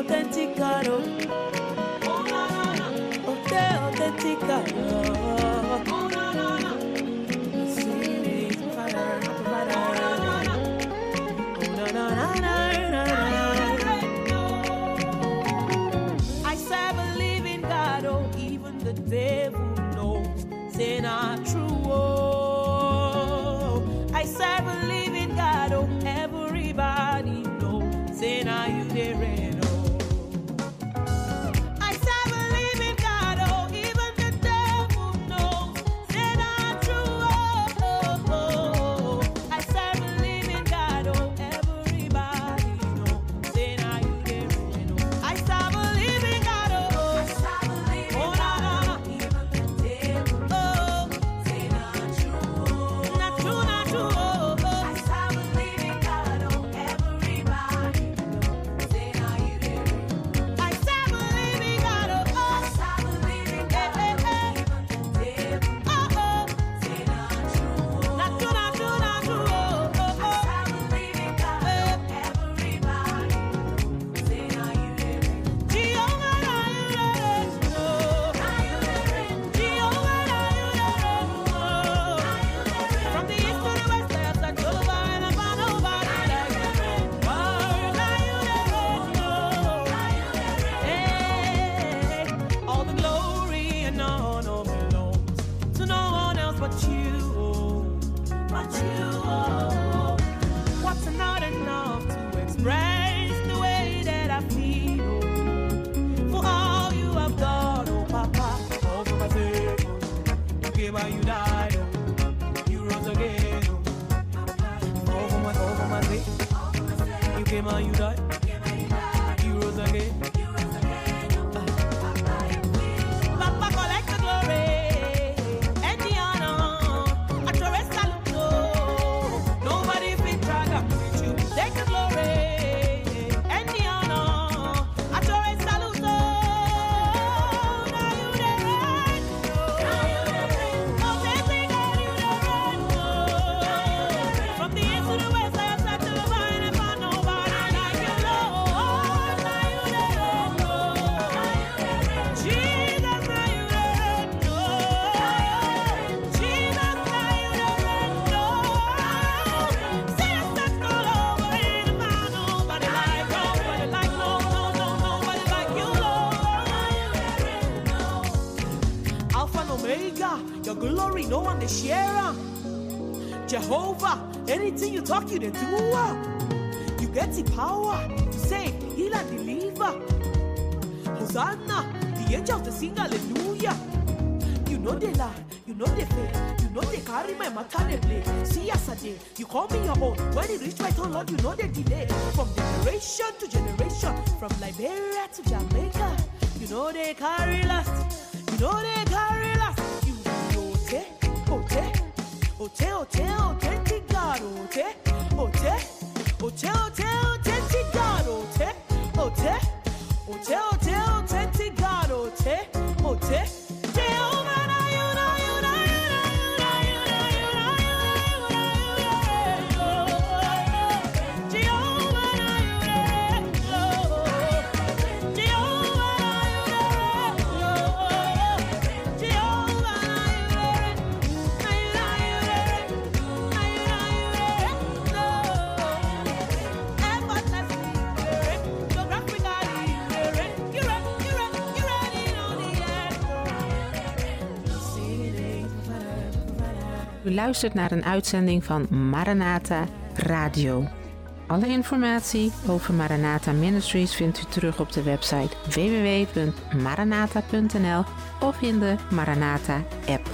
authentic God, oh na na na, authentic God, oh na na na, sweet provider, oh na na na, oh na na na na na. I serve a living God, oh even the devil knows, say not true, oh I serve a living God, oh everybody knows, say now you there, oh. I serve a living God, oh even the devil knows, say not true, oh. I serve a living God, oh everybody knows, say now you there, oh. I serve a living God, oh na na na, even the devil knows, say not true, not true, not true, oh. I serve a living God, oh everybody knows, say now you there, I serve a living God, oh I serve a living God, even the devil knows, say not true, not true, not true, not true, oh. I serve a living God, oh everybody knows, say now you there, Jehovah, now you there, oh. Jehovah, now you there, oh. From the east to the west, I have searched over and I found nobody like you. Oh, now you there, oh. Hey, all the glory and honor belongs to no one else but you, oh. But you, oh. What's not enough to express the way that I feel, oh, for all you have done, oh Papa, all for my sake, oh. You came and you died, oh. You rose again, oh. All for my sake, you came and you died, you rose again. Papa, collect the glory and the honor. I trust salute, oh. Nobody fit drag up with you. Take the glory and the honor. I trust salute, oh. Now you the reign, oh. Oh, say God, you the reign, oh. From the east to the west, I have searched over and I found nobody like you, Lord. Now you the reign, oh. Jesus, now you the reign, oh. Jesus, now you the reign, oh. Say I searched all over and I found nobody like, nobody like, nobody like you, Lord. Alpha and Omega, your glory, no one to share. Jehovah, anything you talk, you the doer. You get the power to save, heal and deliver. Hosanna, the angels to sing hallelujah. You know they lie, you know they fail, you know they carry my matter they play. See yesterday, you call me your own. When it reach my turn, Lord, you know they delay. From generation to generation, from Liberia to Jamaica, you know they carry last, you know they carry last. You ote, ote, ote, ote, authentic God, ote, ote, ote, ote, authentic God, ote, ote, ote, ote, authentic God, ote, ote. Jehovah, now you, now you, now you, now you, now you, now you, now you, now you, Jehovah, now you, Jehovah, now you, Jehovah, U luistert naar een uitzending van Maranatha Radio. Alle informatie over Maranatha Ministries vindt u terug op de website www.maranatha.nl of in de Maranatha app.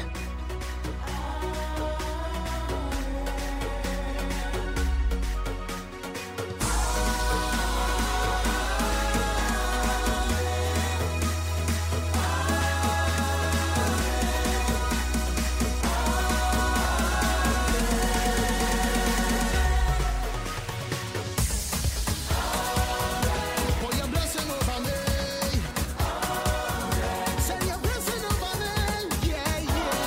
Say your blessing over me, yeah, yeah.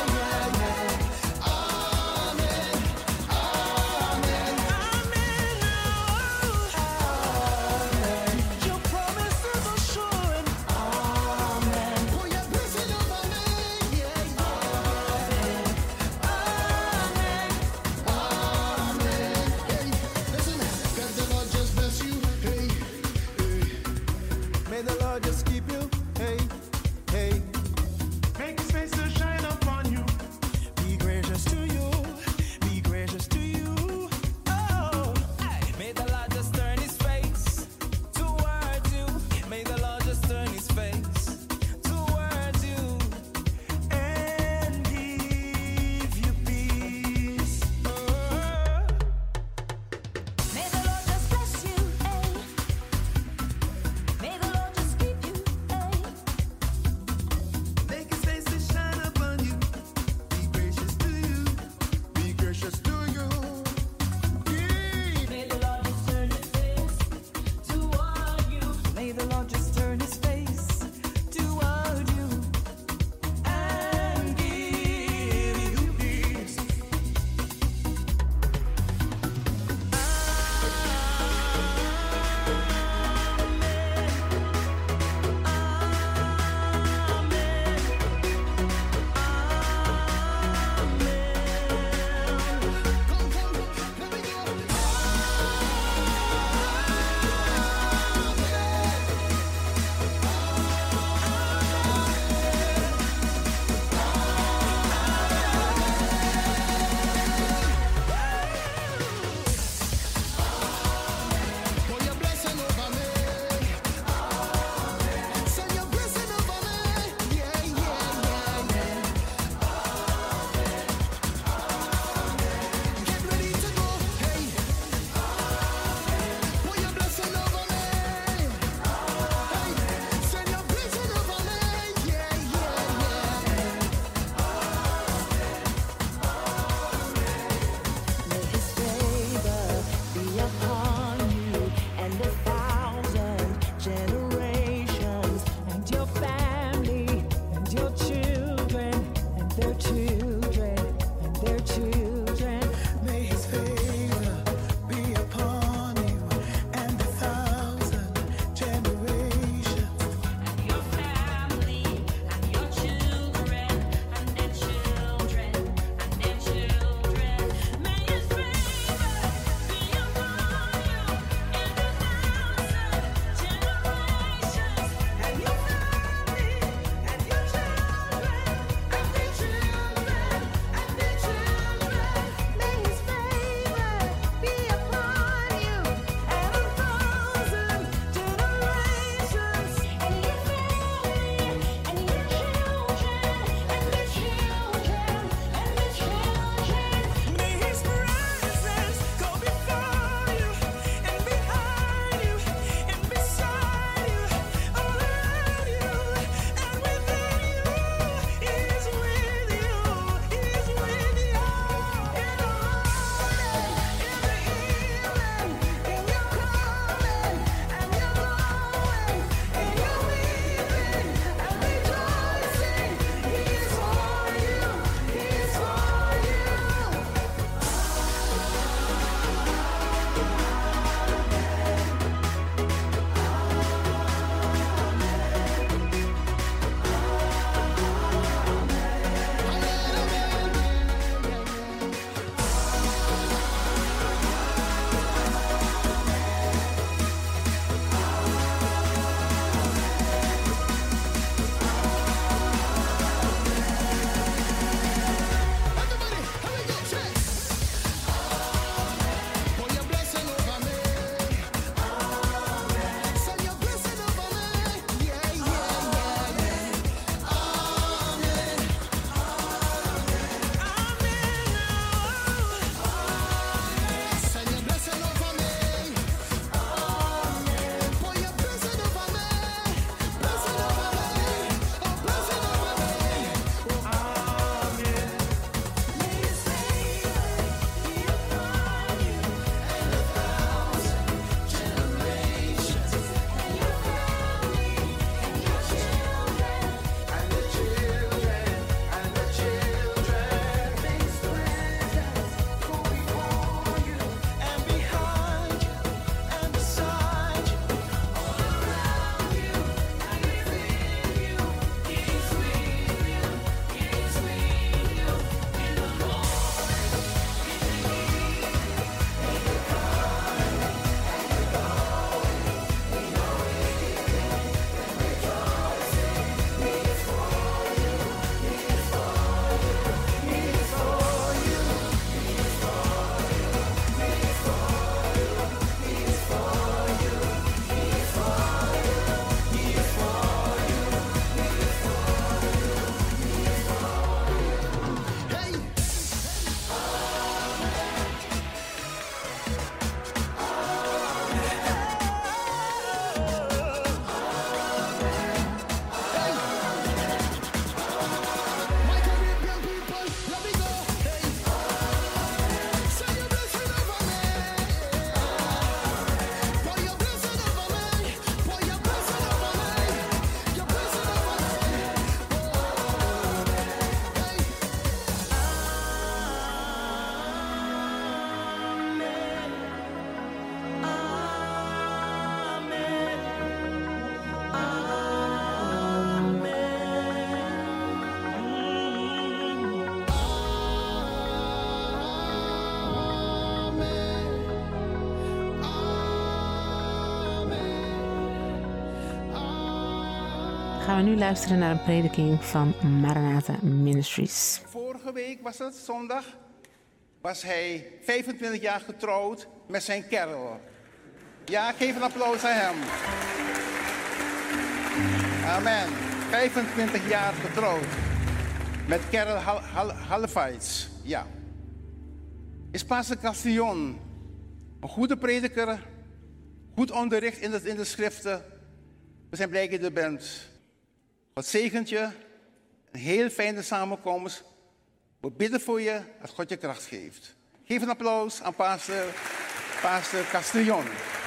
gaan we nu luisteren naar een prediking van Maranatha Ministries. Vorige week was het, zondag, was hij 25 jaar getrouwd met zijn Carol. Ja, geef een applaus aan hem. Amen. 25 jaar getrouwd met Carol Halifax. Ja. Is Pastor Castillon een goede prediker, goed onderricht in de schriften. We zijn blij dat je er bent. God zegent je. Een heel fijne samenkomst. We bidden voor je dat God je kracht geeft. Geef een applaus aan Pastor Castillon.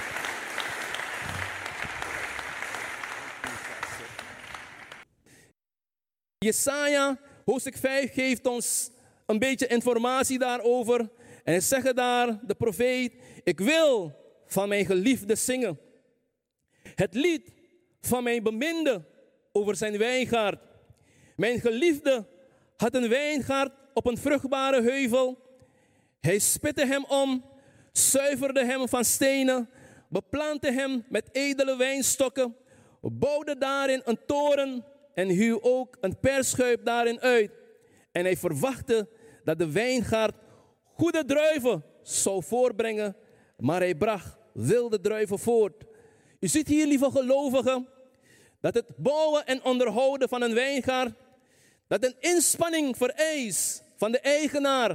Jesaja, hoofdstuk 5, geeft ons een beetje informatie daarover. En hij zegt daar, de profeet, ik wil van mijn geliefde zingen. Het lied van mijn beminde over zijn wijngaard. Mijn geliefde had een wijngaard op een vruchtbare heuvel. Hij spitte hem om, zuiverde hem van stenen, beplantte hem met edele wijnstokken, bouwde daarin een toren en huw ook een perschuip daarin uit. En hij verwachtte dat de wijngaard goede druiven zou voorbrengen, maar hij bracht wilde druiven voort. U ziet hier, lieve gelovigen, dat het bouwen en onderhouden van een wijngaard, dat een inspanning vereist van de eigenaar,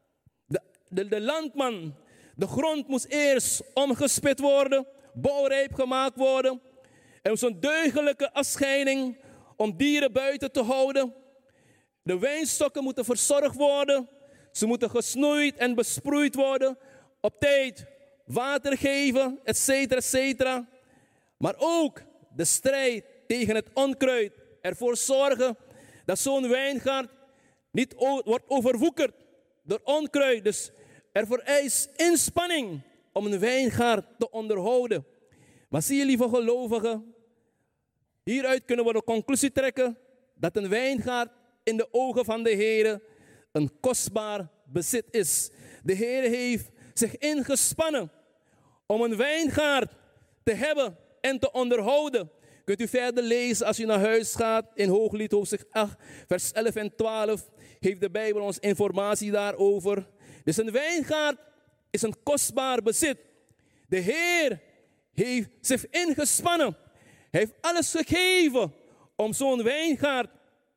de landman. De grond moest eerst omgespit worden, bouwrijp gemaakt worden. Er was een deugdelijke afscheiding om dieren buiten te houden. De wijnstokken moeten verzorgd worden. Ze moeten gesnoeid en besproeid worden. Op tijd water geven, etc., etc. Maar ook de strijd tegen het onkruid. Ervoor zorgen dat zo'n wijngaard niet wordt overwoekerd door onkruid. Dus er vereist inspanning om een wijngaard te onderhouden. Maar zie je, lieve gelovigen, hieruit kunnen we de conclusie trekken dat een wijngaard in de ogen van de Heer een kostbaar bezit is. De Heer heeft zich ingespannen om een wijngaard te hebben en te onderhouden. Kunt u verder lezen als u naar huis gaat in Hooglied hoofdstuk 8, vers 11 en 12. Heeft de Bijbel ons informatie daarover. Dus een wijngaard is een kostbaar bezit. De Heer heeft zich ingespannen. Hij heeft alles gegeven om zo'n wijngaard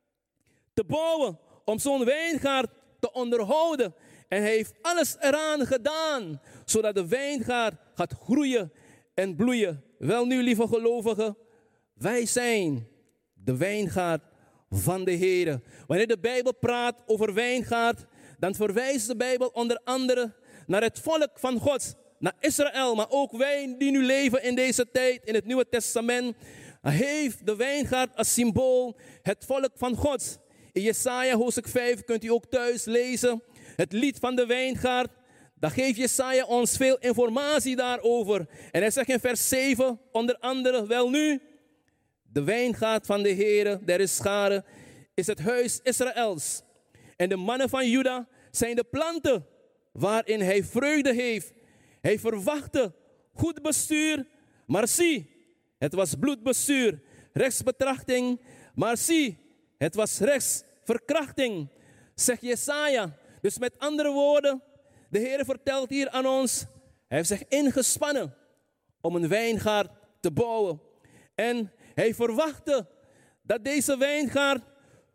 te bouwen, om zo'n wijngaard te onderhouden. En hij heeft alles eraan gedaan, zodat de wijngaard gaat groeien en bloeien. Wel nu, lieve gelovigen, wij zijn de wijngaard van de Heer. Wanneer de Bijbel praat over wijngaard, dan verwijst de Bijbel onder andere naar het volk van God, naar Israël, maar ook wij die nu leven in deze tijd, in het Nieuwe Testament, heeft de wijngaard als symbool het volk van God. In Jesaja hoofdstuk 5 kunt u ook thuis lezen, het lied van de wijngaard. Daar geeft Jesaja ons veel informatie daarover. En hij zegt in vers 7 onder andere, wel nu, de wijngaard van de Heere der scharen is het huis Israëls. En de mannen van Juda zijn de planten waarin hij vreugde heeft. Hij verwachtte goed bestuur, maar zie, het was bloedbestuur, rechtsbetrachting, maar zie, het was rechtsverkrachting, zegt Jesaja. Dus met andere woorden, de Heer vertelt hier aan ons, hij heeft zich ingespannen om een wijngaard te bouwen. En hij verwachtte dat deze wijngaard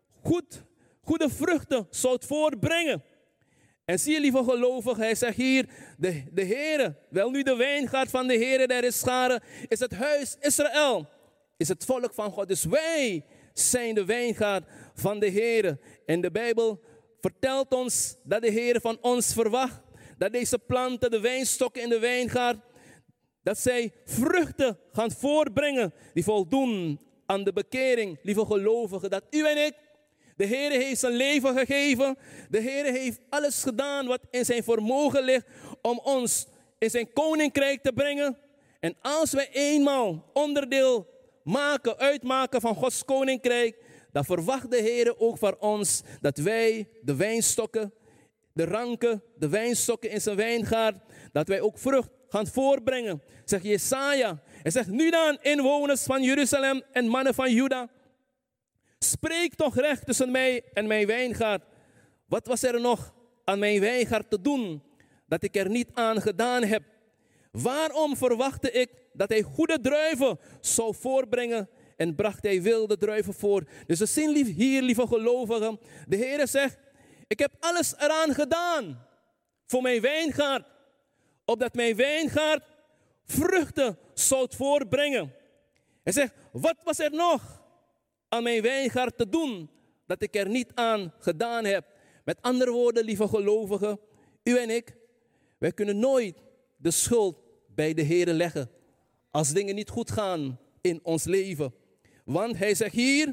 goede vruchten zou voortbrengen. En zie je, lieve gelovigen, hij zegt hier, de Heere, wel nu de wijngaard van de Heere der scharen, is het huis Israël, is het volk van God. Dus wij zijn de wijngaard van de Heere. En de Bijbel vertelt ons dat de Heere van ons verwacht, dat deze planten, de wijnstokken in de wijngaard, dat zij vruchten gaan voortbrengen die voldoen aan de bekering, lieve gelovigen, dat u en ik, de Heer heeft zijn leven gegeven. De Heer heeft alles gedaan wat in zijn vermogen ligt om ons in zijn koninkrijk te brengen. En als wij eenmaal onderdeel uitmaken van Gods koninkrijk, dan verwacht de Heer ook van ons dat wij de wijnstokken, de ranken, de wijnstokken in zijn wijngaard, dat wij ook vrucht gaan voorbrengen. Zegt Jesaja. Hij zegt, nu dan, inwoners van Jeruzalem en mannen van Juda, Spreek toch recht tussen mij en mijn wijngaard. Wat was er nog aan mijn wijngaard te doen dat ik er niet aan gedaan heb? Waarom verwachtte ik dat hij goede druiven zou voorbrengen en bracht hij wilde druiven voor? Dus we zien hier, lieve gelovigen, de Heer zegt, ik heb alles eraan gedaan voor mijn wijngaard, opdat mijn wijngaard vruchten zou voorbrengen. Hij zegt, wat was er nog aan mijn wijngaard te doen dat ik er niet aan gedaan heb? Met andere woorden, lieve gelovigen, u en ik, wij kunnen nooit de schuld bij de Heer leggen als dingen niet goed gaan in ons leven. Want hij zegt hier,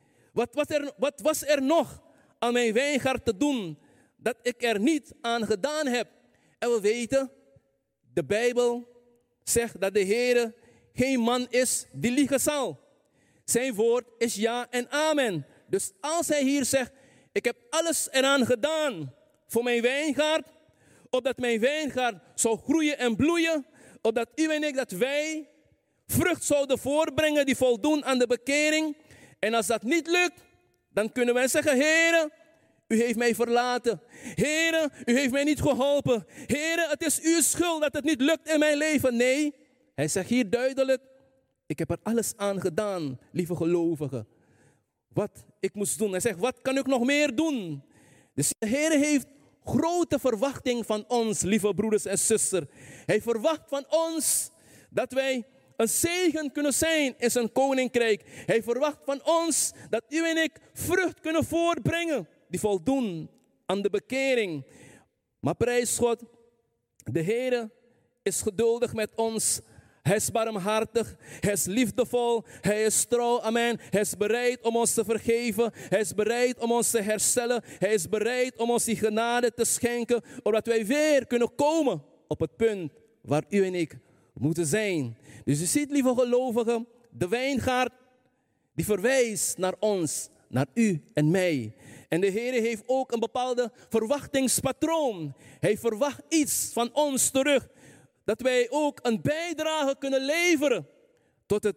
wat was er nog aan mijn wijngaard te doen dat ik er niet aan gedaan heb? En we weten, de Bijbel zegt dat de Heer geen man is die liegen zal. Zijn woord is ja en amen. Dus als hij hier zegt, ik heb alles eraan gedaan voor mijn wijngaard, opdat mijn wijngaard zou groeien en bloeien, opdat u en ik, dat wij vrucht zouden voorbrengen die voldoen aan de bekering. En als dat niet lukt, dan kunnen wij zeggen, Heere, u heeft mij verlaten. Heere, u heeft mij niet geholpen. Heere, het is uw schuld dat het niet lukt in mijn leven. Nee, hij zegt hier duidelijk, ik heb er alles aan gedaan, lieve gelovigen. Wat ik moest doen. Hij zegt, wat kan ik nog meer doen? Dus de Heer heeft grote verwachting van ons, lieve broeders en zusters. Hij verwacht van ons dat wij een zegen kunnen zijn in zijn koninkrijk. Hij verwacht van ons dat u en ik vrucht kunnen voorbrengen die voldoen aan de bekering. Maar prijs God, de Heer is geduldig met ons. Hij is barmhartig, hij is liefdevol, hij is trouw, amen. Hij is bereid om ons te vergeven, hij is bereid om ons te herstellen. Hij is bereid om ons die genade te schenken, opdat wij weer kunnen komen op het punt waar u en ik moeten zijn. Dus u ziet, lieve gelovigen, de wijngaard die verwijst naar ons, naar u en mij. En de Heer heeft ook een bepaalde verwachtingspatroon. Hij verwacht iets van ons terug. Dat wij ook een bijdrage kunnen leveren tot het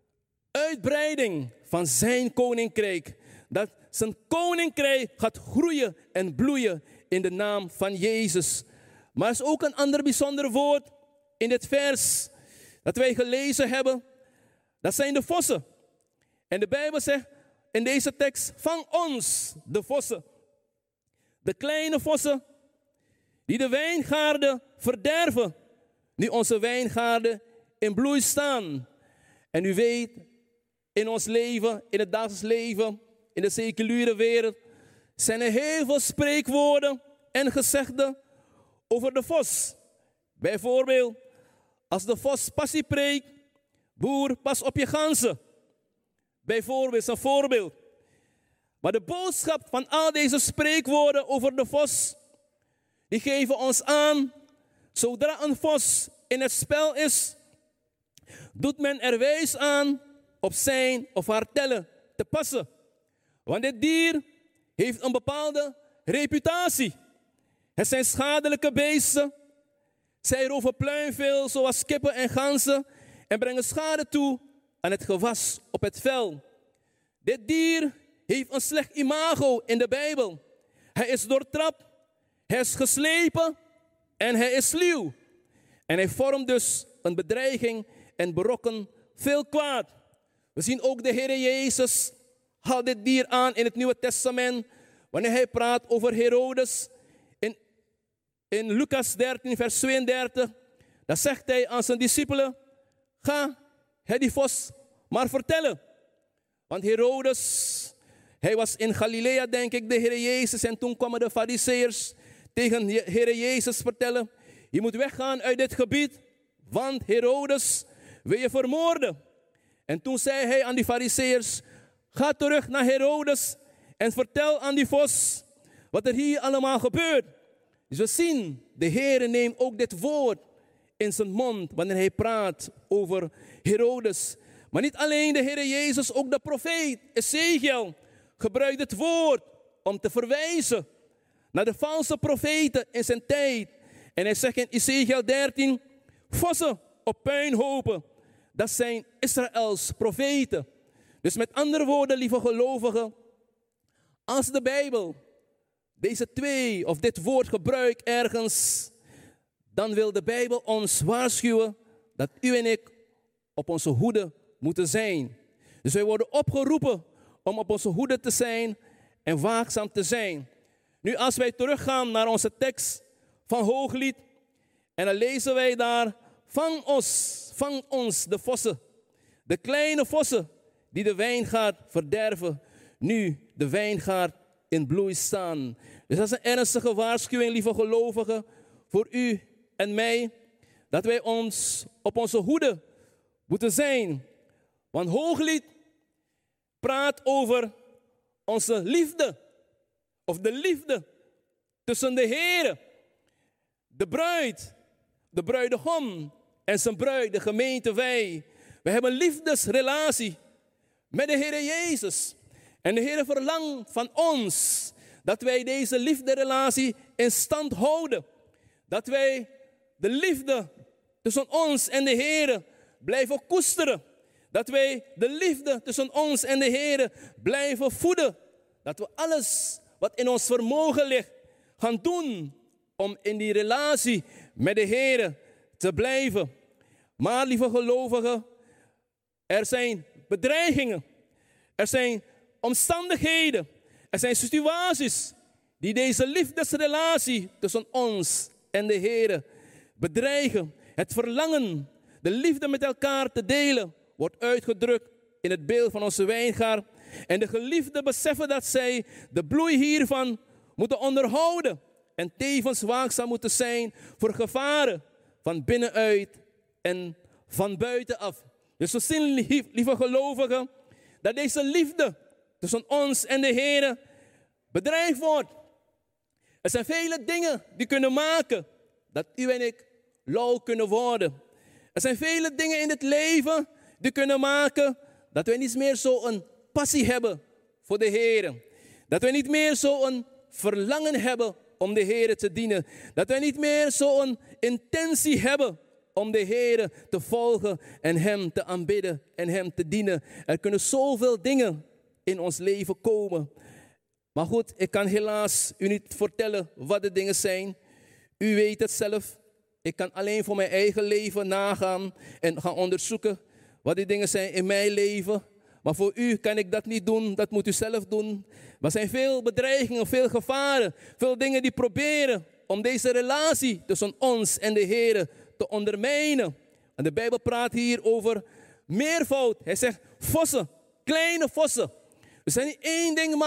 uitbreiding van zijn koninkrijk. Dat zijn koninkrijk gaat groeien en bloeien in de naam van Jezus. Maar er is ook een ander bijzonder woord in dit vers dat wij gelezen hebben. Dat zijn de vossen. En de Bijbel zegt in deze tekst, vang ons de vossen. De kleine vossen die de wijngaarden verderven. Nu onze wijngaarden in bloei staan. En u weet, in ons leven, in het dagelijks leven, in de seculiere wereld, zijn er heel veel spreekwoorden en gezegden over de vos. Bijvoorbeeld, als de vos passie preekt, boer, pas op je ganzen. Bijvoorbeeld, is een voorbeeld. Maar de boodschap van al deze spreekwoorden over de vos, die geven ons aan, zodra een vos in het spel is, doet men er wijs aan op zijn of haar tellen te passen. Want dit dier heeft een bepaalde reputatie. Het zijn schadelijke beesten. Zij roven pluimvee zoals kippen en ganzen en brengen schade toe aan het gewas op het vel. Dit dier heeft een slecht imago in de Bijbel. Hij is doortrapt, hij is geslepen en hij is sluw. En hij vormt dus een bedreiging en berokkent veel kwaad. We zien ook de Heer Jezus haalt dit dier aan in het Nieuwe Testament. Wanneer hij praat over Herodes. In Lucas 13 vers 32. Dan zegt hij aan zijn discipelen. Ga het die vos maar vertellen. Want Herodes, hij was in Galilea denk ik, de Heer Jezus. En toen kwamen de Farizeeërs tegen de Heer Jezus vertellen. Je moet weggaan uit dit gebied. Want Herodes wil je vermoorden. En toen zei hij aan die Farizeeërs. Ga terug naar Herodes en vertel aan die vos wat er hier allemaal gebeurt. Dus we zien, de Heer neemt ook dit woord in zijn mond wanneer hij praat over Herodes. Maar niet alleen de Heer Jezus, ook de profeet Ezekiel gebruikt het woord om te verwijzen naar de valse profeten in zijn tijd. En hij zegt in Ezekiel 13, vossen op puinhopen, dat zijn Israëls profeten. Dus met andere woorden, lieve gelovigen, als de Bijbel deze twee of dit woord gebruikt ergens, dan wil de Bijbel ons waarschuwen dat u en ik op onze hoede moeten zijn. Dus wij worden opgeroepen om op onze hoede te zijn en waakzaam te zijn. Nu, als wij teruggaan naar onze tekst van Hooglied, en dan lezen wij daar, vang ons de vossen, de kleine vossen die de wijngaard verderven, nu de wijngaard in bloei staan. Dus dat is een ernstige waarschuwing, lieve gelovigen, voor u en mij, dat wij ons op onze hoede moeten zijn. Want Hooglied praat over onze liefde, of de liefde tussen de Heer, de bruid, de bruidegom en zijn bruid, de gemeente, wij. We hebben een liefdesrelatie met de Heer Jezus. En de Heer verlangt van ons dat wij deze liefderelatie in stand houden. Dat wij de liefde tussen ons en de Heer blijven koesteren. Dat wij de liefde tussen ons en de Heer blijven voeden. Dat we alles wat in ons vermogen ligt gaan doen om in die relatie met de Heer te blijven. Maar lieve gelovigen, er zijn bedreigingen. Er zijn omstandigheden. Er zijn situaties die deze liefdesrelatie tussen ons en de Heer bedreigen. Het verlangen, de liefde met elkaar te delen, wordt uitgedrukt in het beeld van onze wijngaard. En de geliefden beseffen dat zij de bloei hiervan moeten onderhouden. En tevens waakzaam moeten zijn voor gevaren van binnenuit en van buitenaf. Dus we zien, lieve gelovigen, dat deze liefde tussen ons en de Heer bedreigd wordt. Er zijn vele dingen die kunnen maken dat u en ik lauw kunnen worden. Er zijn vele dingen in het leven die kunnen maken dat wij niet meer zo'n passie hebben voor de Heer. Dat wij niet meer zo'n verlangen hebben om de Heer te dienen. Dat wij niet meer zo'n intentie hebben om de Heer te volgen en Hem te aanbidden en Hem te dienen. Er kunnen zoveel dingen in ons leven komen. Maar goed, ik kan helaas u niet vertellen wat de dingen zijn. U weet het zelf. Ik kan alleen voor mijn eigen leven nagaan en gaan onderzoeken wat die dingen zijn in mijn leven. Maar voor u kan ik dat niet doen, dat moet u zelf doen. Er zijn veel bedreigingen, veel gevaren, veel dingen die proberen om deze relatie tussen ons en de Heer te ondermijnen. En de Bijbel praat hier over meervoud. Hij zegt vossen, kleine vossen. Er zijn niet één ding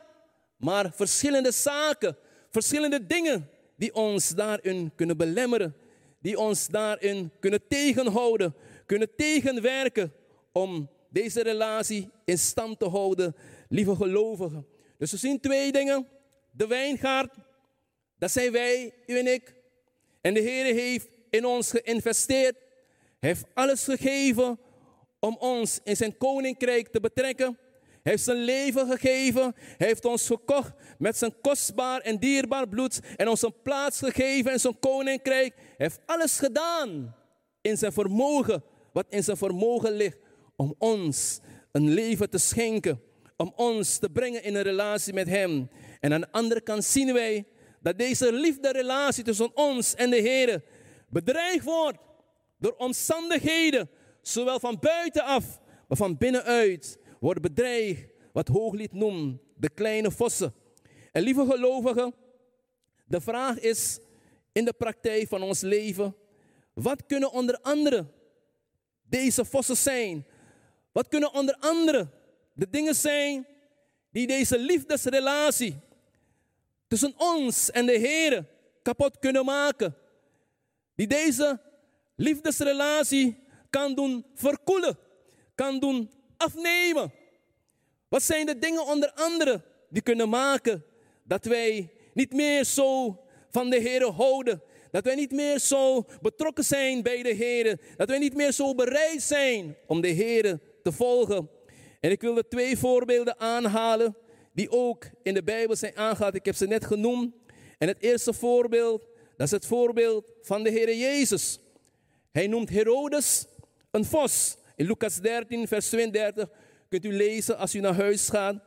maar verschillende zaken, verschillende dingen die ons daarin kunnen belemmeren, die ons daarin kunnen tegenhouden, kunnen tegenwerken om deze relatie in stand te houden, lieve gelovigen. Dus we zien twee dingen. De wijngaard, dat zijn wij, u en ik. En de Heer heeft in ons geïnvesteerd. Hij heeft alles gegeven om ons in zijn koninkrijk te betrekken. Hij heeft zijn leven gegeven. Hij heeft ons gekocht met zijn kostbaar en dierbaar bloed. En ons een plaats gegeven in zijn koninkrijk. Hij heeft alles gedaan in zijn vermogen. Wat in zijn vermogen ligt. Om ons een leven te schenken. Om ons te brengen in een relatie met hem. En aan de andere kant zien wij dat deze liefderelatie tussen ons en de Heer bedreigd wordt door omstandigheden. Zowel van buitenaf, maar van binnenuit. Wordt bedreigd, wat Hooglied noemt, de kleine vossen. En lieve gelovigen, de vraag is in de praktijk van ons leven, wat kunnen onder andere deze vossen zijn? Wat kunnen onder andere de dingen zijn die deze liefdesrelatie tussen ons en de Heer kapot kunnen maken? Die deze liefdesrelatie kan doen verkoelen, kan doen afnemen. Wat zijn de dingen onder andere die kunnen maken dat wij niet meer zo van de Heer houden? Dat wij niet meer zo betrokken zijn bij de Heer. Dat wij niet meer zo bereid zijn om de Heer te volgen. En ik wil er 2 voorbeelden aanhalen die ook in de Bijbel zijn aangehaald. Ik heb ze net genoemd. En het eerste voorbeeld, dat is het voorbeeld van de Heer Jezus. Hij noemt Herodes een vos. In Lucas 13, vers 32 Kunt u lezen als u naar huis gaat.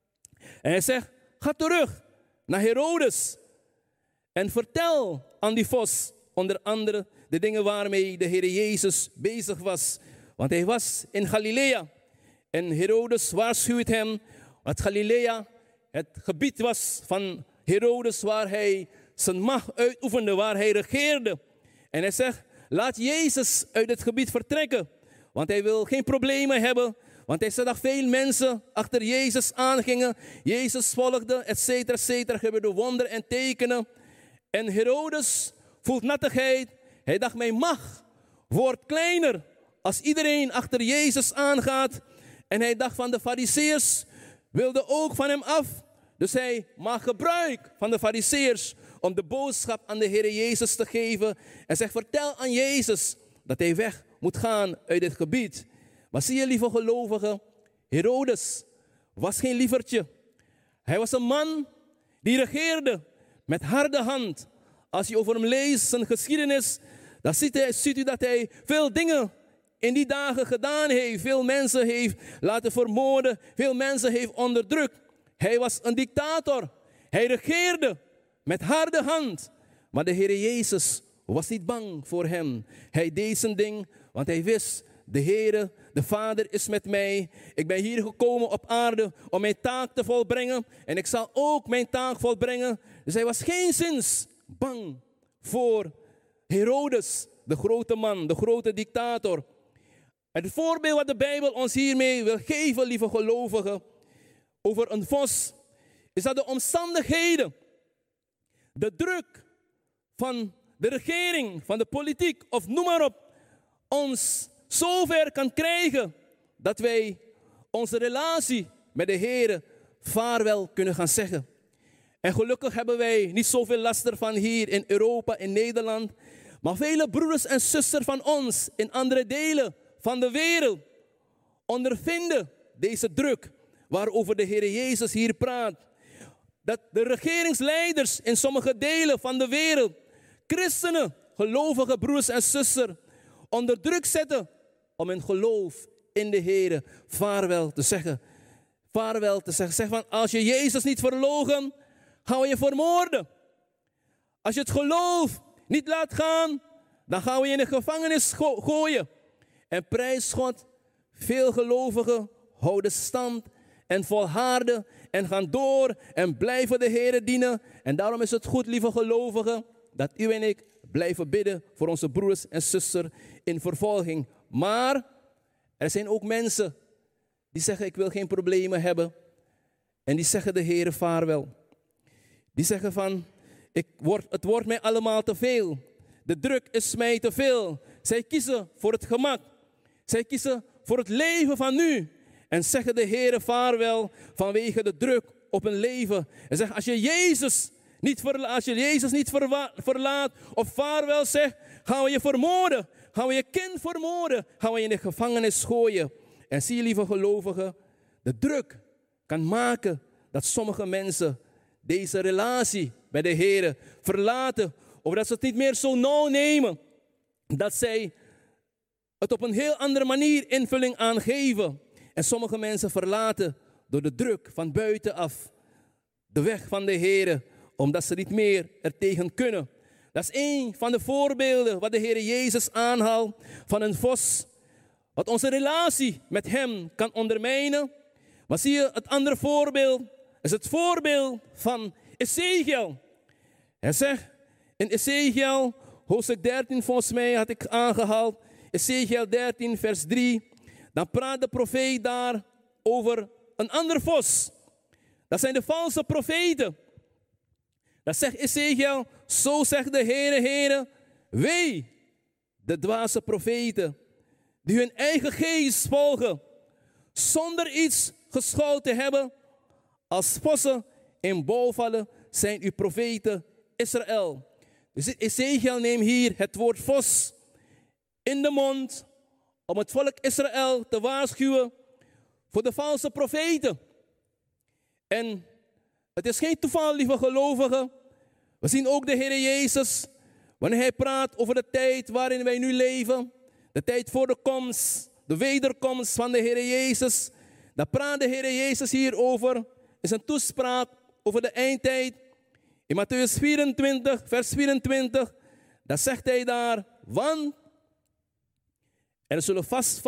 En hij zegt, ga terug naar Herodes. En vertel aan die vos, onder andere, de dingen waarmee de Heer Jezus bezig was. Want hij was in Galilea. En Herodes waarschuwt hem, dat Galilea het gebied was van Herodes waar hij zijn macht uitoefende, waar hij regeerde. En hij zegt, laat Jezus uit het gebied vertrekken. Want hij wil geen problemen hebben. Want hij zag dat veel mensen achter Jezus aangingen. Jezus volgde, et cetera, gebeurde wonderen en tekenen. En Herodes voelt nattigheid. Hij dacht, mijn macht wordt kleiner als iedereen achter Jezus aangaat. En hij dacht van de Farizeeërs wilden ook van hem af. Dus hij maakt gebruik van de Farizeeërs om de boodschap aan de Heer Jezus te geven. En zegt, vertel aan Jezus dat hij weg moet gaan uit dit gebied. Maar zie je, lieve gelovigen, Herodes was geen lievertje. Hij was een man die regeerde met harde hand. Als je over hem leest, zijn geschiedenis, dan ziet u dat hij veel dingen in die dagen gedaan heeft. Veel mensen heeft laten vermoorden, veel mensen heeft onderdrukt. Hij was een dictator. Hij regeerde met harde hand. Maar de Heer Jezus was niet bang voor hem. Hij deed zijn ding, want hij wist, de Heer, de Vader is met mij. Ik ben hier gekomen op aarde om mijn taak te volbrengen. En ik zal ook mijn taak volbrengen. Dus hij was geenszins bang voor Herodes, de grote man, de grote dictator. En het voorbeeld wat de Bijbel ons hiermee wil geven, lieve gelovigen, over een vos, is dat de omstandigheden, de druk van de regering, van de politiek, of noem maar op, ons zover kan krijgen dat wij onze relatie met de Heer vaarwel kunnen gaan zeggen. En gelukkig hebben wij niet zoveel last ervan hier in Europa, in Nederland. Maar vele broeders en zusters van ons in andere delen van de wereld ondervinden deze druk waarover de Heer Jezus hier praat. Dat de regeringsleiders in sommige delen van de wereld, christenen, gelovige broeders en zusters, onder druk zetten om hun geloof in de Heer vaarwel te zeggen. Vaarwel te zeggen. Zeg van, als je Jezus niet verloochent, gaan we je vermoorden. Als je het geloof niet laat gaan, dan gaan we je in de gevangenis gooien. En prijs God, veel gelovigen houden stand en volharden en gaan door en blijven de Heer dienen. En daarom is het goed, lieve gelovigen, dat u en ik blijven bidden voor onze broeders en zusters in vervolging. Maar er zijn ook mensen die zeggen, ik wil geen problemen hebben. En die zeggen de Heer vaarwel. Die zeggen van, het wordt mij allemaal te veel. De druk is mij te veel. Zij kiezen voor het gemak. Zij kiezen voor het leven van nu. En zeggen de Heer vaarwel vanwege de druk op hun leven. En zeggen, als je Jezus niet verlaat of vaarwel zegt, gaan we je vermoorden. Gaan we je kind vermoorden. Gaan we je in de gevangenis gooien. En zie je, lieve gelovigen, de druk kan maken dat sommige mensen deze relatie met de Heer verlaten. Of dat ze het niet meer zo nauw nemen. Dat zij het op een heel andere manier invulling aangeven. En sommige mensen verlaten door de druk van buitenaf de weg van de Heer, omdat ze niet meer ertegen kunnen. Dat is één van de voorbeelden wat de Heer Jezus aanhaalt van een vos. Wat onze relatie met hem kan ondermijnen. Maar zie je, het andere voorbeeld is het voorbeeld van Ezekiel. Hij zegt in Ezekiel, hoofdstuk 13 volgens mij had ik aangehaald. Ezekiel 13 vers 3. Dan praat de profeet daar over een ander vos. Dat zijn de valse profeten. Dat zegt Ezekiel, zo zegt de Heere, wee de dwaze profeten, die hun eigen geest volgen, zonder iets geschouwd te hebben. Als vossen in bouwvallen zijn uw profeten Israël. Dus Ezekiel neemt hier het woord vos in de mond, om het volk Israël te waarschuwen voor de valse profeten. En het is geen toeval, lieve gelovigen. We zien ook de Heer Jezus, wanneer hij praat over de tijd waarin wij nu leven. De tijd voor de komst, de wederkomst van de Heer Jezus. Daar praat de Heer Jezus hier over in zijn toespraak over de eindtijd. In Mattheüs 24, vers 24, daar zegt hij daar, want er zullen vast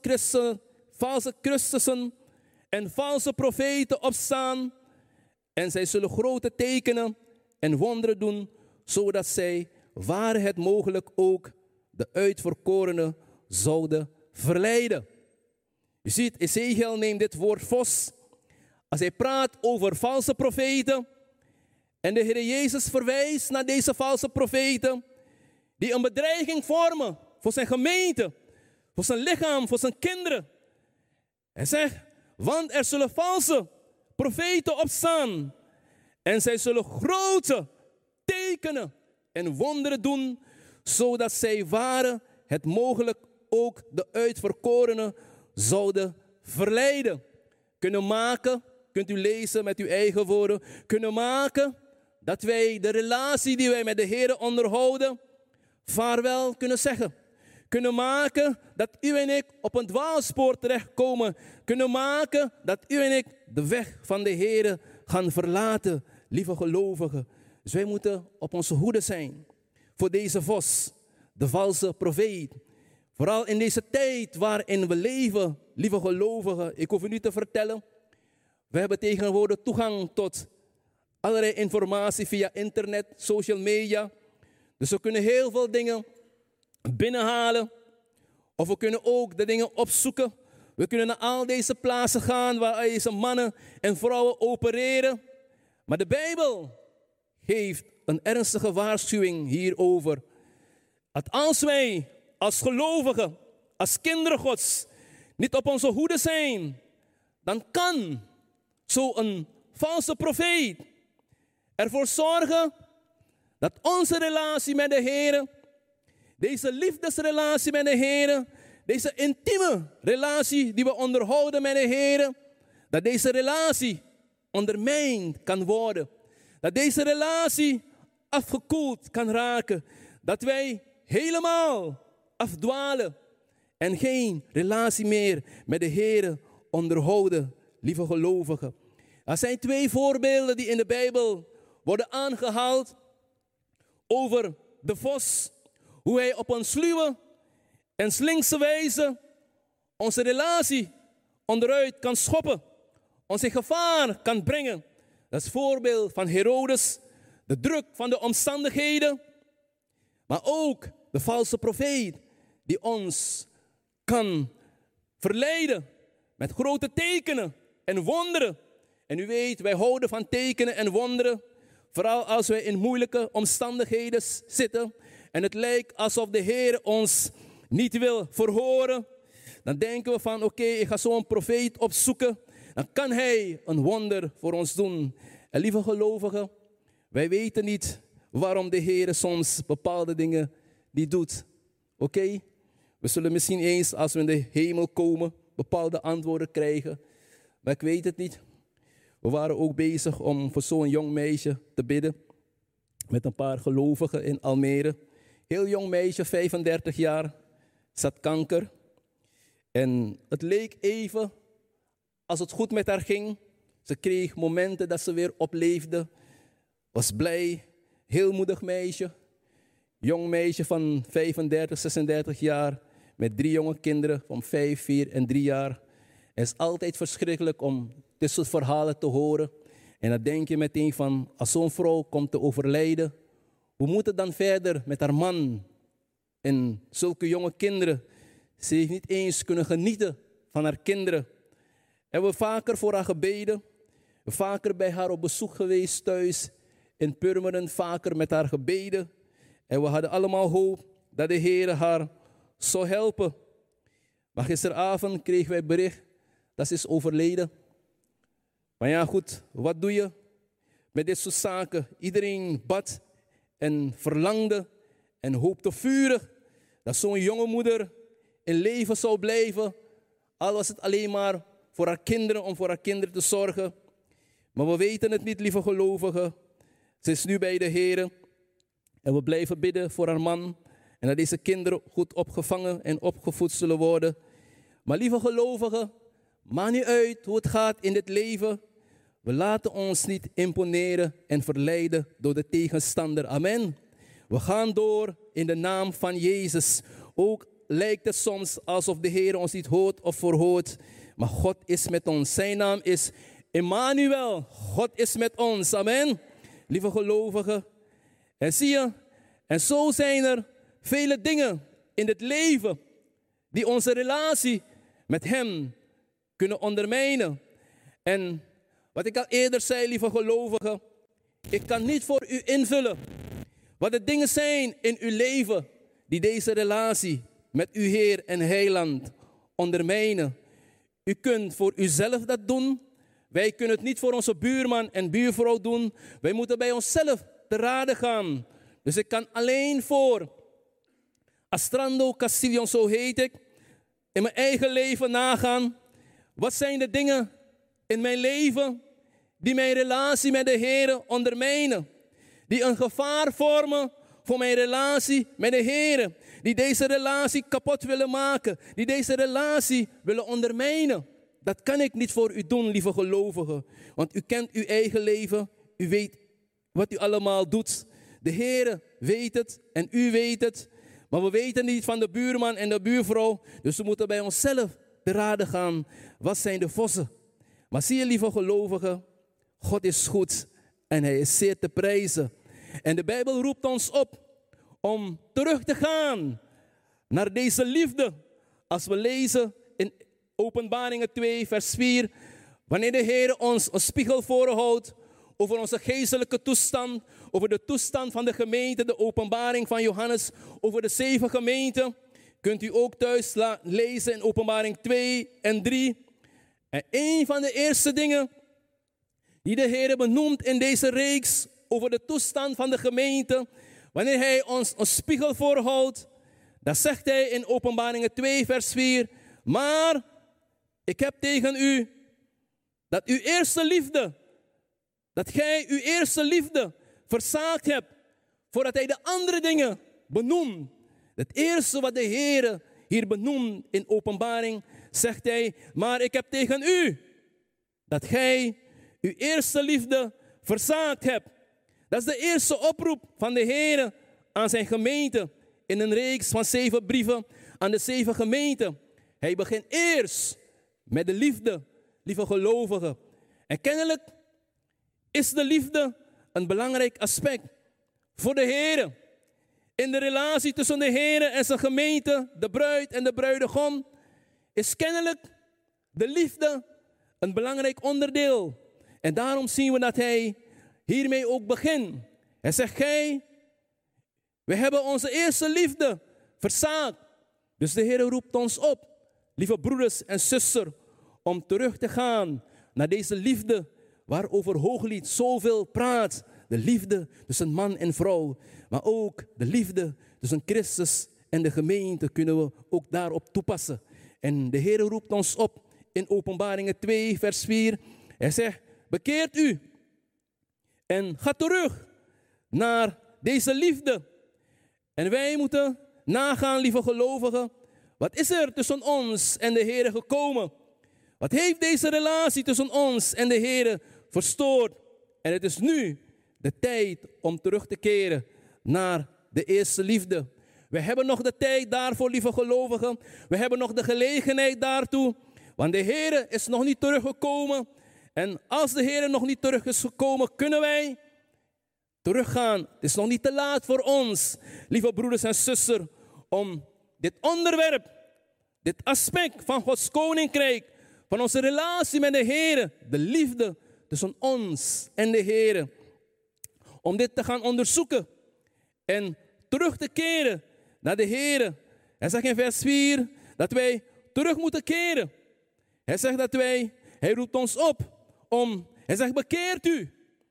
valse Christussen en valse profeten opstaan en zij zullen grote tekenen en wonderen doen, zodat zij, waar het mogelijk ook, de uitverkorenen zouden verleiden. Je ziet, Ezekiel neemt dit woord vos. Als hij praat over valse profeten. En de Heer Jezus verwijst naar deze valse profeten. Die een bedreiging vormen voor zijn gemeente. Voor zijn lichaam, voor zijn kinderen. Hij zegt, want er zullen valse profeten opstaan. En zij zullen grote tekenen en wonderen doen. Zodat zij waren het mogelijk ook de uitverkorenen zouden verleiden. Kunnen maken, kunt u lezen met uw eigen woorden. Kunnen maken dat wij de relatie die wij met de Heer onderhouden, vaarwel kunnen zeggen. Kunnen maken dat u en ik op een dwaalspoor terechtkomen. Kunnen maken dat u en ik de weg van de Heer gaan verlaten, lieve gelovigen. Dus wij moeten op onze hoede zijn voor deze vos, de valse profeet. Vooral in deze tijd waarin we leven, lieve gelovigen. Ik hoef u niet te vertellen. We hebben tegenwoordig toegang tot allerlei informatie via internet, social media. Dus we kunnen heel veel dingen binnenhalen. Of we kunnen ook de dingen opzoeken. We kunnen naar al deze plaatsen gaan waar deze mannen en vrouwen opereren. Maar de Bijbel geeft een ernstige waarschuwing hierover. Dat als wij als gelovigen, als kinderen Gods, niet op onze hoede zijn, dan kan zo'n valse profeet ervoor zorgen dat onze relatie met de Heer, deze liefdesrelatie met de Heer, deze intieme relatie die we onderhouden met de Heer, dat deze relatie ondermijnd kan worden. Dat deze relatie afgekoeld kan raken. Dat wij helemaal afdwalen en geen relatie meer met de Heer onderhouden, lieve gelovigen. Er zijn 2 voorbeelden die in de Bijbel worden aangehaald over de vos. Hoe hij op een sluwe en slinkse wijze onze relatie onderuit kan schoppen. Ons in gevaar kan brengen. Dat is het voorbeeld van Herodes, de druk van de omstandigheden. Maar ook de valse profeet die ons kan verleiden met grote tekenen en wonderen. En u weet, wij houden van tekenen en wonderen. Vooral als wij in moeilijke omstandigheden zitten. En het lijkt alsof de Heer ons niet wil verhoren. Dan denken we van oké, ik ga zo'n profeet opzoeken. Dan kan hij een wonder voor ons doen. En lieve gelovigen, wij weten niet waarom de Heer soms bepaalde dingen niet doet. Oké? We zullen misschien eens als we in de hemel komen bepaalde antwoorden krijgen. Maar ik weet het niet. We waren ook bezig om voor zo'n jong meisje te bidden. Met een paar gelovigen in Almere. Heel jong meisje, 35 jaar. Ze had kanker. En het leek even als het goed met haar ging. Ze kreeg momenten dat ze weer opleefde. Was blij. Heel moedig meisje. Jong meisje van 35, 36 jaar. Met 3 jonge kinderen van 5, 4 en 3 jaar. Het is altijd verschrikkelijk om dit soort verhalen te horen. En dan denk je meteen van, als zo'n vrouw komt te overlijden, hoe moet het dan verder met haar man en zulke jonge kinderen? Ze heeft niet eens kunnen genieten van haar kinderen. Hebben we vaker voor haar gebeden, vaker bij haar op bezoek geweest thuis in Purmerend, vaker met haar gebeden. En we hadden allemaal hoop dat de Heer haar zou helpen. Maar gisteravond kregen wij bericht dat ze is overleden. Maar ja goed, wat doe je met dit soort zaken? Iedereen bad en verlangde en hoopte vurig dat zo'n jonge moeder in leven zou blijven. Al was het alleen maar voor haar kinderen, om voor haar kinderen te zorgen. Maar we weten het niet, lieve gelovigen. Ze is nu bij de Heer. En we blijven bidden voor haar man. En dat deze kinderen goed opgevangen en opgevoed zullen worden. Maar lieve gelovigen, Maakt niet uit hoe het gaat in dit leven. We laten ons niet imponeren en verleiden door de tegenstander. Amen. We gaan door in de naam van Jezus. Ook lijkt het soms alsof de Heer ons niet hoort of verhoort. Maar God is met ons. Zijn naam is Emmanuel. God is met ons. Amen. Lieve gelovigen. En zie je, en zo zijn er vele dingen in het leven die onze relatie met Hem kunnen ondermijnen. En wat ik al eerder zei, lieve gelovigen, ik kan niet voor u invullen wat de dingen zijn in uw leven die deze relatie met uw Heer en Heiland ondermijnen. U kunt voor uzelf dat doen. Wij kunnen het niet voor onze buurman en buurvrouw doen. Wij moeten bij onszelf te raden gaan. Dus ik kan alleen voor Astrando Castillon, zo heet ik, in mijn eigen leven nagaan. Wat zijn de dingen in mijn leven die mijn relatie met de Heer ondermijnen? Die een gevaar vormen voor mijn relatie met de Heer. Die deze relatie kapot willen maken. Die deze relatie willen ondermijnen. Dat kan ik niet voor u doen, lieve gelovigen. Want u kent uw eigen leven. U weet wat u allemaal doet. De Heer weet het en u weet het. Maar we weten niet van de buurman en de buurvrouw. Dus we moeten bij onszelf te raden gaan. Wat zijn de vossen? Maar zie je, lieve gelovigen, God is goed en Hij is zeer te prijzen. En de Bijbel roept ons op om terug te gaan naar deze liefde. Als we lezen in Openbaringen 2, vers 4. Wanneer de Heer ons een spiegel voorhoudt over onze geestelijke toestand. Over de toestand van de gemeente, de openbaring van Johannes. Over de 7 gemeenten. Kunt u ook thuis lezen in Openbaring 2 en 3. En een van de eerste dingen die de Heer benoemt in deze reeks over de toestand van de gemeente, wanneer Hij ons een spiegel voorhoudt, dan zegt Hij in Openbaringen 2 vers 4, maar ik heb tegen u dat uw eerste liefde, dat gij uw eerste liefde verzaakt hebt, voordat Hij de andere dingen benoemt. Het eerste wat de Heer hier benoemt in Openbaring, zegt Hij, maar ik heb tegen u dat gij uw eerste liefde verzaakt hebt. Dat is de eerste oproep van de Heer aan zijn gemeente in een reeks van 7 brieven aan de 7 gemeenten. Hij begint eerst met de liefde, lieve gelovigen. En kennelijk is de liefde een belangrijk aspect voor de Heer. In de relatie tussen de Heer en zijn gemeente, de bruid en de bruidegom, is kennelijk de liefde een belangrijk onderdeel. En daarom zien we dat Hij hiermee ook begint. Hij zegt, we hebben onze eerste liefde verzaakt. Dus de Heer roept ons op, lieve broeders en zusters, om terug te gaan naar deze liefde waarover Hooglied zoveel praat. De liefde tussen man en vrouw. Maar ook de liefde tussen Christus en de gemeente kunnen we ook daarop toepassen. En de Heer roept ons op in Openbaringen 2 vers 4. Hij zegt, bekeert u en ga terug naar deze liefde. En wij moeten nagaan, lieve gelovigen, wat is er tussen ons en de Heer gekomen? Wat heeft deze relatie tussen ons en de Heer verstoord? En het is nu de tijd om terug te keren naar de eerste liefde. We hebben nog de tijd daarvoor, lieve gelovigen. We hebben nog de gelegenheid daartoe. Want de Heer is nog niet teruggekomen. En als de Heer nog niet terug is gekomen, kunnen wij teruggaan. Het is nog niet te laat voor ons, lieve broeders en zusters, om dit onderwerp, dit aspect van Gods koninkrijk, van onze relatie met de Heer, de liefde tussen ons en de Heer, om dit te gaan onderzoeken en terug te keren naar de Heer. Hij zegt in vers 4 dat wij terug moeten keren. Hij zegt dat hij roept ons op hij zegt bekeert u.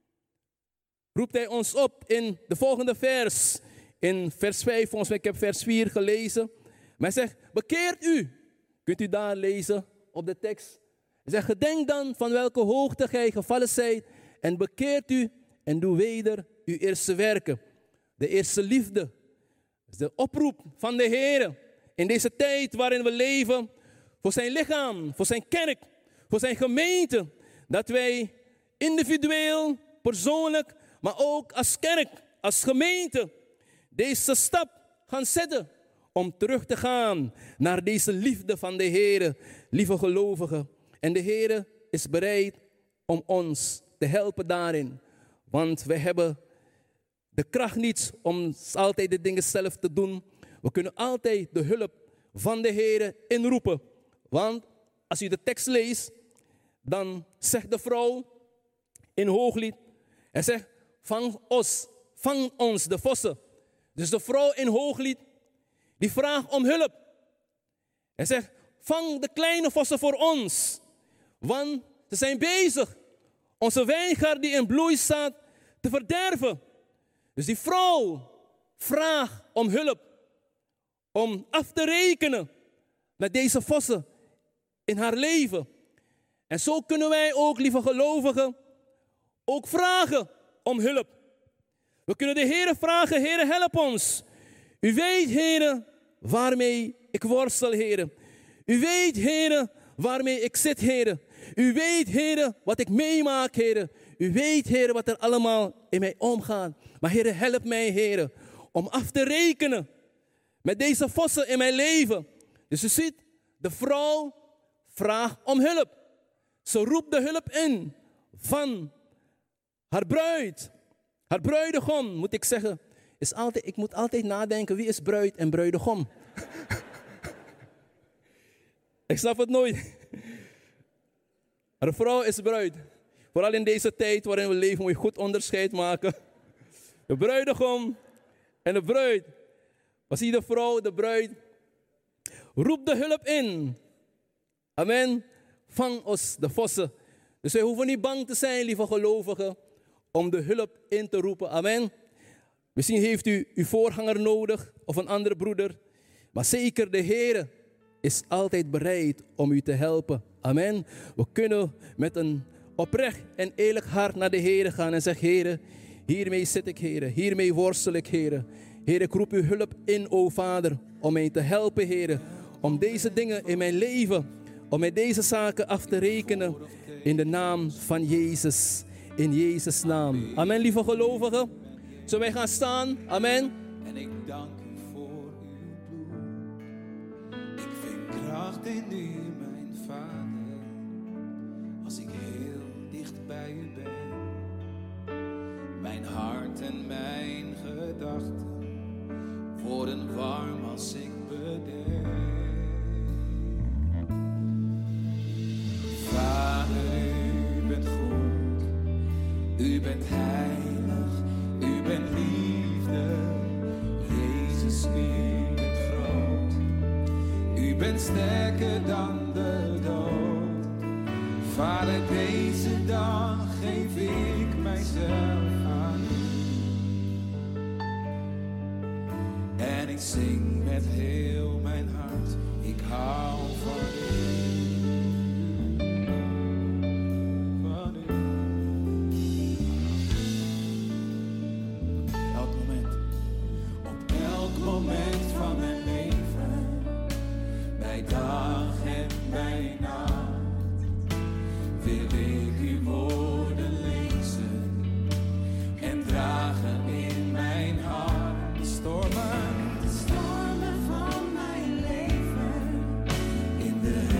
Roept hij ons op in de volgende vers. In vers 5, volgens mij, ik heb vers 4 gelezen. Maar hij zegt, bekeert u. Kunt u daar lezen op de tekst. Hij zegt, gedenk dan van welke hoogte gij gevallen zijt. En bekeert u en doe weder uw eerste werken. De eerste liefde. De oproep van de Heer. In deze tijd waarin we leven. Voor zijn lichaam, voor zijn kerk. voor zijn gemeente. Dat wij individueel, persoonlijk, maar ook als kerk, als gemeente, deze stap gaan zetten om terug te gaan naar deze liefde van de Heer, lieve gelovigen. En de Heer is bereid om ons te helpen daarin. Want wij hebben de kracht niet om altijd de dingen zelf te doen. We kunnen altijd de hulp van de Heer inroepen. Want als u de tekst leest, dan zegt de vrouw in Hooglied, hij zegt, vang ons de vossen. Dus de vrouw in Hooglied, die vraagt om hulp. Hij zegt, vang de kleine vossen voor ons. Want ze zijn bezig onze wijngaard die in bloei staat te verderven. Dus die vrouw vraagt om hulp. Om af te rekenen met deze vossen in haar leven. En zo kunnen wij ook, lieve gelovigen, ook vragen om hulp. We kunnen de Heere vragen, Heere, help ons. U weet, Heere, waarmee ik worstel, Heere. U weet, Heere, waarmee ik zit, Heere. U weet, Heere, wat ik meemaak, Heere. U weet, Heere, wat er allemaal in mij omgaat. Maar Heere, help mij, Heere, om af te rekenen met deze vossen in mijn leven. Dus u ziet, de vrouw vraagt om hulp. Ze roept de hulp in van haar bruid. Haar bruidegom, moet ik zeggen. Ik moet altijd nadenken, wie is bruid en bruidegom? Ik snap het nooit. Een vrouw is bruid. Vooral in deze tijd waarin we leven moet je goed onderscheid maken. De bruidegom en de bruid. Maar zie de vrouw, de bruid, roep de hulp in. Amen. Vang ons de vossen. Dus wij hoeven niet bang te zijn, lieve gelovigen, om de hulp in te roepen. Amen. Misschien heeft u uw voorganger nodig of een andere broeder. Maar zeker de Heer is altijd bereid om u te helpen. Amen. We kunnen met een oprecht en eerlijk hart naar de Heer gaan en zeggen, Heer, hiermee zit ik, Heer. Hiermee worstel ik, Heer. Heer, ik roep uw hulp in, o Vader, om mij te helpen, Heer. Om deze dingen in mijn leven, om mij deze zaken af te rekenen. In de naam van Jezus. In Jezus' naam. Amen, lieve gelovigen. Zullen wij gaan staan? Amen. En ik dank u voor uw bloed. Ik vind kracht in u, mijn Vader. Als ik heel dicht bij u ben. Mijn hart en mijn gedachten worden warm als ik bedenk. Vader, u bent goed. U bent heilig. U bent liefde. Jezus, u bent groot. U bent sterker dan de dood. Vader, deze dag geef ik mijzelf aan u. En ik zing met heel mijn hart. Ik hou van u. Moment van mijn leven, bij dag en bij nacht, wil ik uw woorden lezen en dragen in mijn hart. De stormen van mijn leven, in de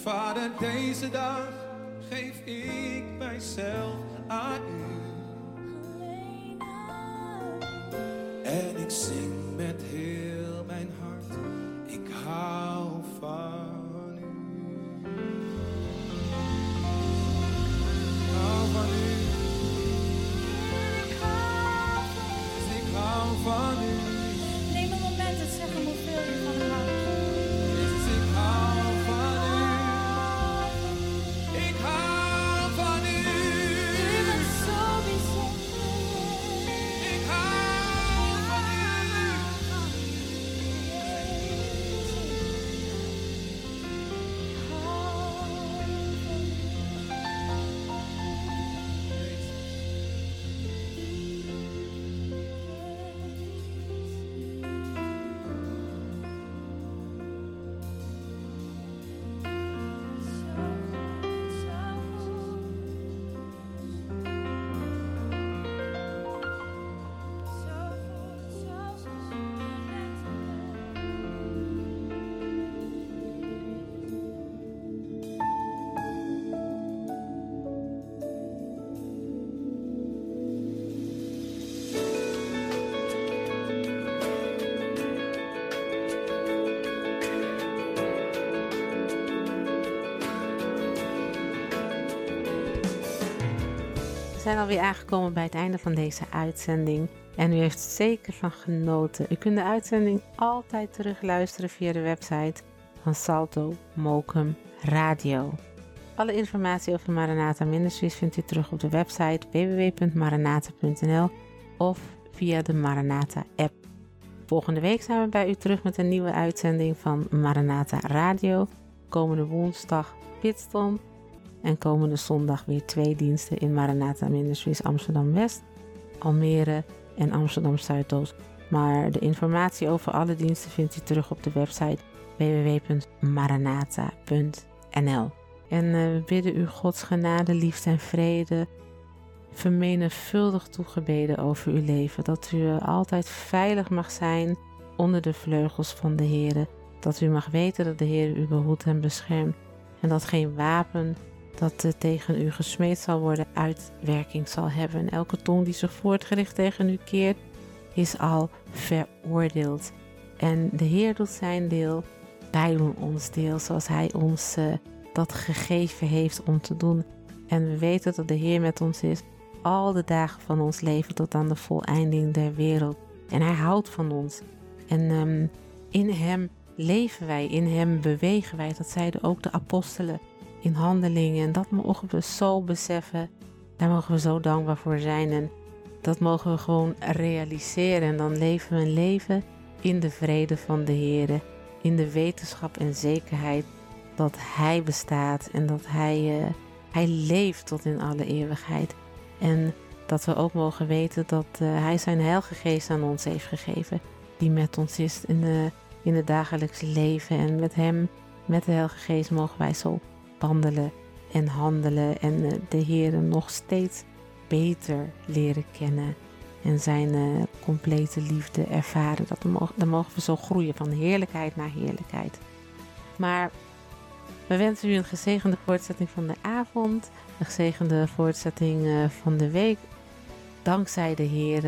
Vader, deze dag geef ik mijzelf aan u. En ik zing met heel mijn hart, ik hou van u. Ik hou van u. Dus ik hou van u. Neem een moment en zeg hem hoeveel je van hem houdt. Jezus, ik hou van u. Ik hou van u. U bent zo bijzonder. Ik hou van u. We zijn alweer aangekomen bij het einde van deze uitzending en u heeft zeker van genoten. U kunt de uitzending altijd terugluisteren via de website van Salto Mokum Radio. Alle informatie over Maranatha Ministries vindt u terug op de website www.maranatha.nl of via de Maranatha app. Volgende week zijn we bij u terug met een nieuwe uitzending van Maranatha Radio. Komende woensdag Pitstop. En komende zondag weer 2 diensten in Maranatha Ministries Amsterdam-West, Almere en Amsterdam Zuidoost. Maar de informatie over alle diensten vindt u terug op de website www.maranatha.nl. En we bidden u Gods genade, liefde en vrede vermenigvuldig toegebeden over uw leven. Dat u altijd veilig mag zijn onder de vleugels van de Heere. Dat u mag weten dat de Heer u behoedt en beschermt. En dat geen wapen dat tegen u gesmeed zal worden uitwerking zal hebben. En elke tong die zich voortgericht tegen u keert, is al veroordeeld. En de Heer doet zijn deel, wij doen ons deel zoals Hij ons dat gegeven heeft om te doen. En we weten dat de Heer met ons is al de dagen van ons leven tot aan de voleinding der wereld. En Hij houdt van ons. En in Hem leven wij, in Hem bewegen wij. Dat zeiden ook de apostelen in Handelingen. En dat mogen we zo beseffen. Daar mogen we zo dankbaar voor zijn. En dat mogen we gewoon realiseren. En dan leven we een leven in de vrede van de Heer. In de wetenschap en zekerheid dat Hij bestaat. En dat Hij leeft tot in alle eeuwigheid. En dat we ook mogen weten dat Hij zijn Heilige Geest aan ons heeft gegeven. Die met ons is in het dagelijks leven. En met Hem, met de Heilige Geest, mogen wij zo wandelen en handelen. En de Heer nog steeds beter leren kennen. En zijn complete liefde ervaren. Dan mogen we zo groeien van heerlijkheid naar heerlijkheid. Maar we wensen u een gezegende voortzetting van de avond. Een gezegende voortzetting van de week. Dankzij de Heer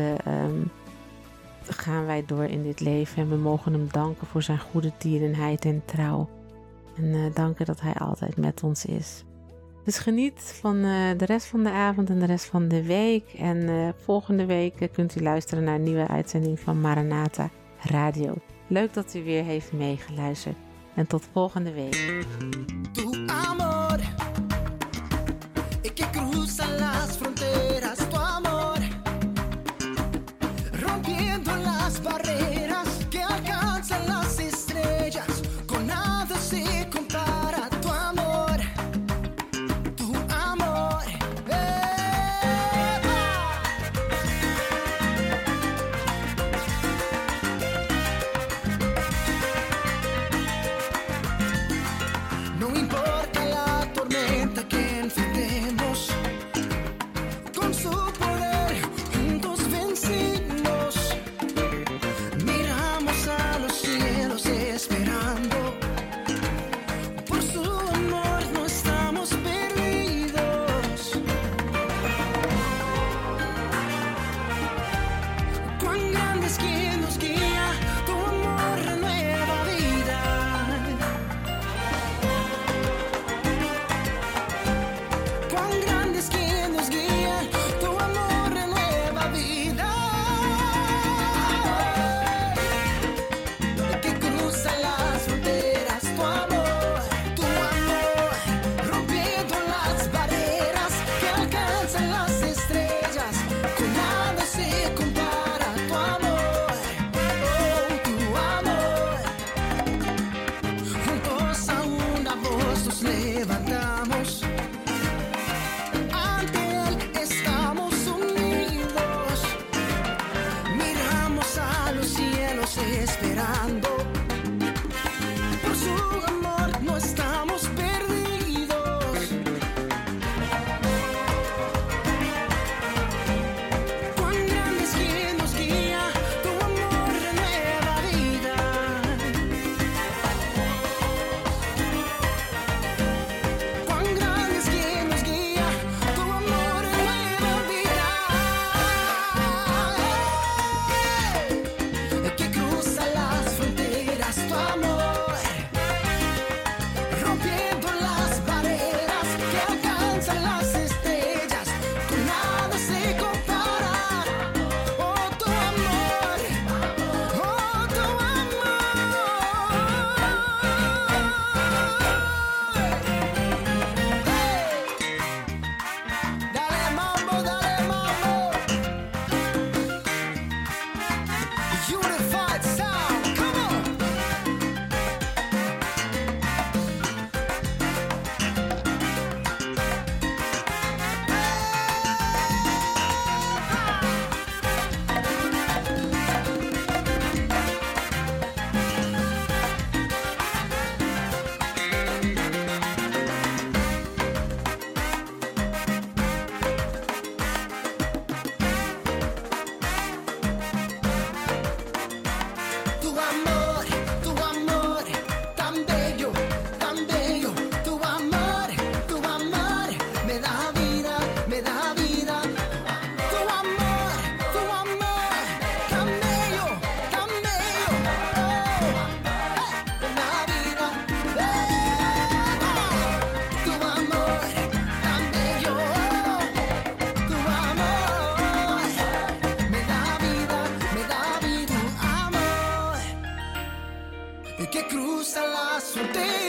gaan wij door in dit leven. En we mogen Hem danken voor zijn goede tierenheid en trouw. En danken dat Hij altijd met ons is. Dus geniet van de rest van de avond en de rest van de week. En volgende week kunt u luisteren naar een nieuwe uitzending van Maranatha Radio. Leuk dat u weer heeft meegeluisterd. En tot volgende week. Tu amor, que cruza las fronteras, tu amor, rompiendo las barreras, que alcanza las estrellas, con nada se compara, tu amor, tu amor. No importa la tormenta que enfrentemos, con fronteras.